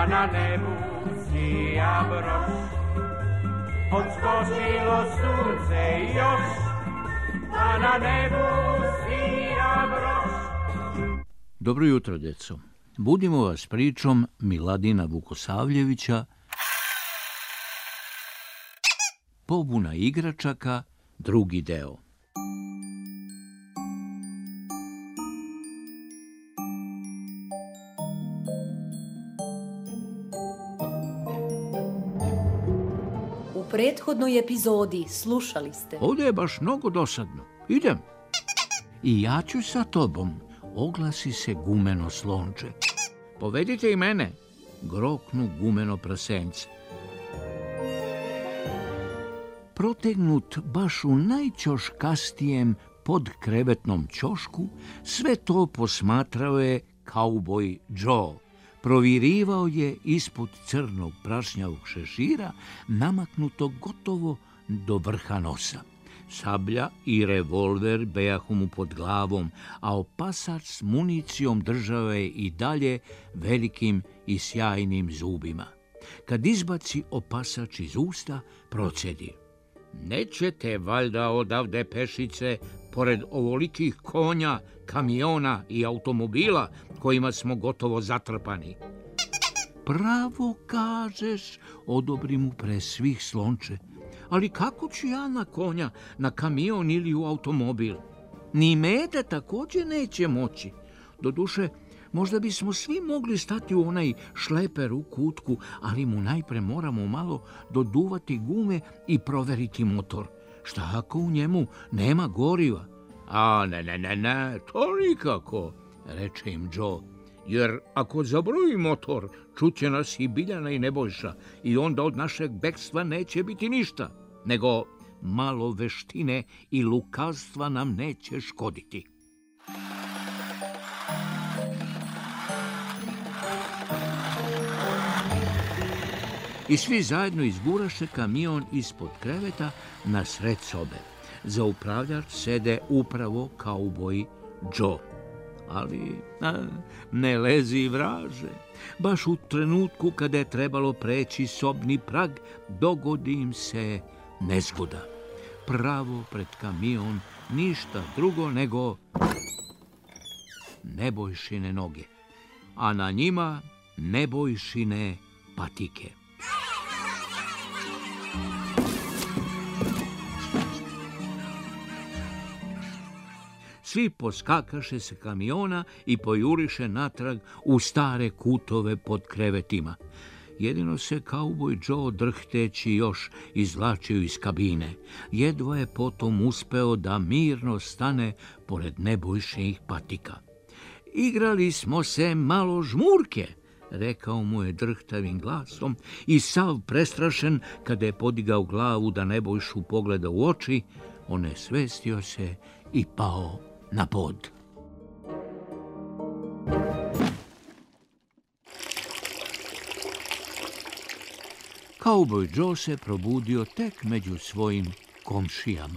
pa na nebu sija broš. Odskočilo sunce još, pa na nebu sija broš. Dobro jutro, djeco. Budimo vas pričom Miladina Vukosavljevića Pobuna igračaka, drugi deo. U prethodnoj epizodi slušali ste. Ovdje je baš mnogo dosadno. Idem. I ja ću sa tobom, oglasi se gumeno slonče. Povedite i mene, groknu gumeno prasence. Protegnut baš u najćoškastijem podkrevetnom ćošku, sve to posmatrao je kauboj Joe. Provirivao je ispod crnog prašnjavog šešira, namaknuto gotovo do vrha nosa. Sablja i revolver bejahu mu pod glavom, a opasač s municijom držao je i dalje velikim i sjajnim zubima. Kad izbaci opasač iz usta, procedi: nećete valjda odavde pešice, pored ovolikih konja, kamiona i automobila kojima smo gotovo zatrpani. Pravo kažeš, odobri mu pre svih slonče. Ali kako ću ja na konja, na kamion ili u automobil? Ni Meda također neće moći. Doduše, možda bismo svi mogli stati u onaj šleper u kutku, ali mu najpre moramo malo doduvati gume i proveriti motor. Šta ako u njemu nema goriva? A ne, to nikako, reče im Joe. Jer ako zabruji motor, čuće nas i Biljana i Nebojša i onda od našeg bekstva neće biti ništa, nego malo veštine i lukavstva nam neće škoditi. I svi zajedno izguraše kamion ispod kreveta na sred sobe. Za upravljač sede upravo kauboj Joe. Ali ne lezi vraže. Baš u trenutku kada je trebalo preći sobni prag, dogodi im se nezgoda. Pravo pred kamion, ništa drugo nego Nebojšine noge, a na njima Nebojšine patike. Svi poskakaše se kamiona i pojuriše natrag u stare kutove pod krevetima. Jedino se kauboj Joe drhteći još izvlačio iz kabine. Jedva je potom uspeo da mirno stane pored Nebojšinih patika. Igrali smo se malo žmurke, rekao mu je drhtavim glasom i sav prestrašen kada je podigao glavu da Nebojšu pogleda u oči, onesvestio se i pao na pod. Kauboj Joe se probudio tek među svojim komšijama.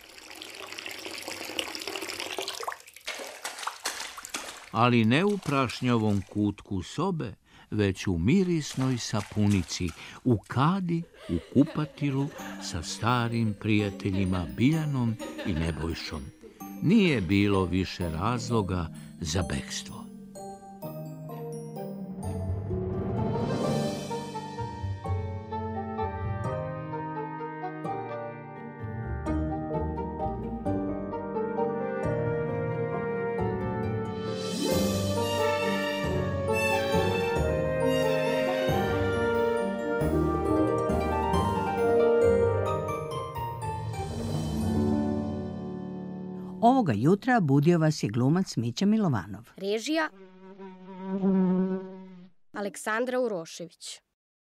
Ali ne u prašnjavom kutku sobe, već u mirisnoj sapunici, u kadi, u kupatilu sa starim prijateljima Biljanom i Nebojšom. Nije bilo više razloga za bekstvo. Ovoga jutra budio vas je glumac Mića Milovanov. Režija Aleksandra Urošević.